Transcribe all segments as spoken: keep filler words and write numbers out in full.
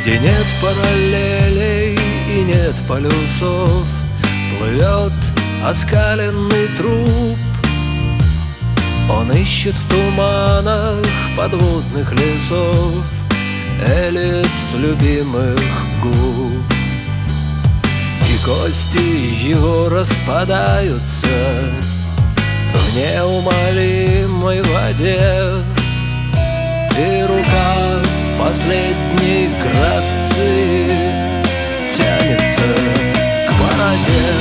Где нет параллелей и нет полюсов, плывет оскаленный труп. Он ищет в туманах подводных лесов эллипс любимых губ. И кости его распадаются в неумолимой воде, и рука в последней грации тянется к бороде.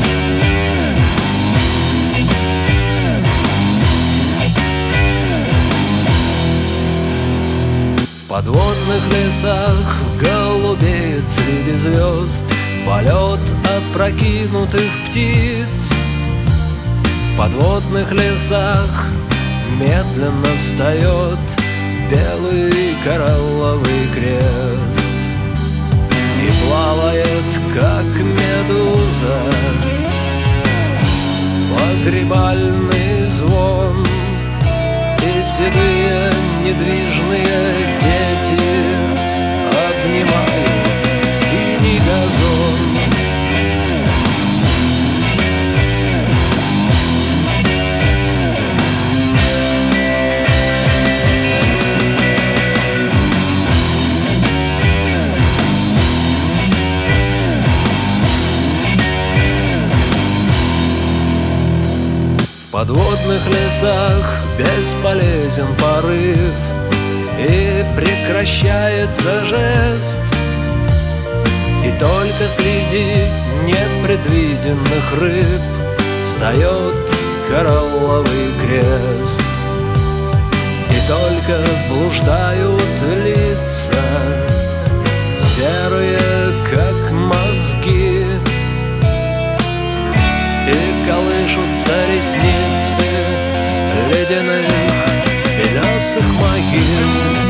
В подводных лесах голубеет среди звезд полет опрокинутых птиц. В подводных лесах медленно встает белый коралловый крест и плавает, как медуза, погребальный звон. И седые недвижные дети обнимают синий газон. В подводных лесах бесполезен порыв, и прекращается жест, и только среди непредвиденных рыб встает коралловый крест. И только блуждают лица, серые, как мозги, и колышутся ресницы ледяных белесых могил.